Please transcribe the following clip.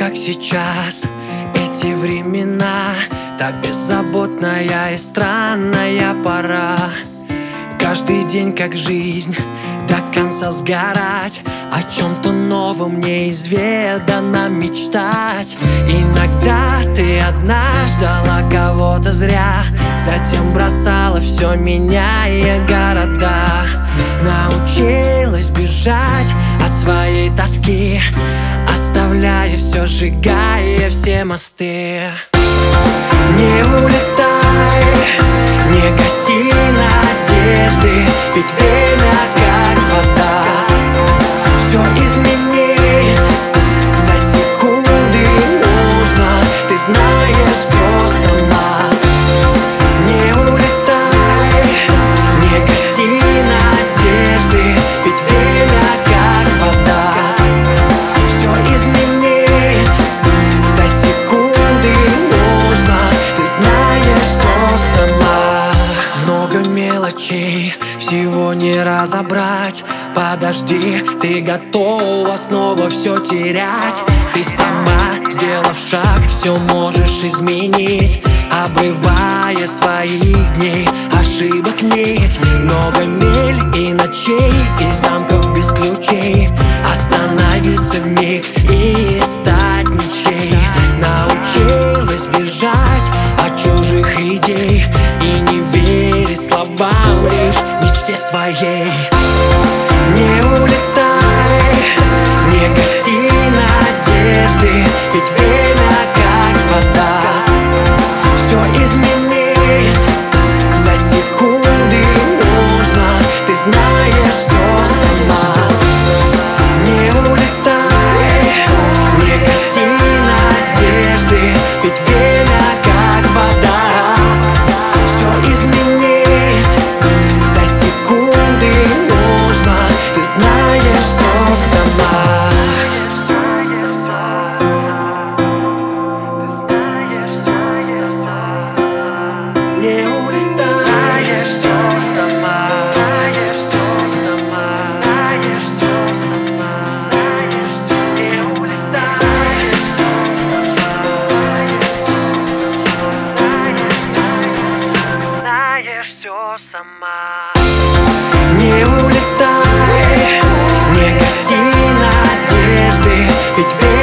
как сейчас эти времена, та беззаботная и странная пора. Каждый день как жизнь, до конца сгорать, о чем-то новом неизведанно мечтать. Иногда ты одна ждала кого-то зря, затем бросала все, меняя города. Научилась бежать от своей тоски, оставляя все, сжигая все мосты. Не улетай, не гаси надежды, ведь время как вода. Все изменить за секунды нужно, ты знаешь все сама. Не улетай, не гаси надежды, ведь время как вода. Все изменить за секунды нужно, ты знаешь все сама. Много мелочей, всего не разобрать. Подожди, ты готова снова все терять. Ты сама, сделав шаг, все можешь изменить, обрывая своих дней ошибок нить. Много миль и ночей, и замков без ключей. Остановиться вмиг и стать ничей. Научилась бежать от чужих идей и не верить словам, лишь мечте своей. Не улетай, не гаси надежды, ведь время как вода. Все изменить за секунды нужно, ты знаешь все сама. Не улетай, не гаси надежды, ведь время как вода. Все изменить за секунды нужно, ты знаешь все сама. Не улетай, все сама. Не улетай, знаешь все сама. Не улетай, не гаси надежды, ведь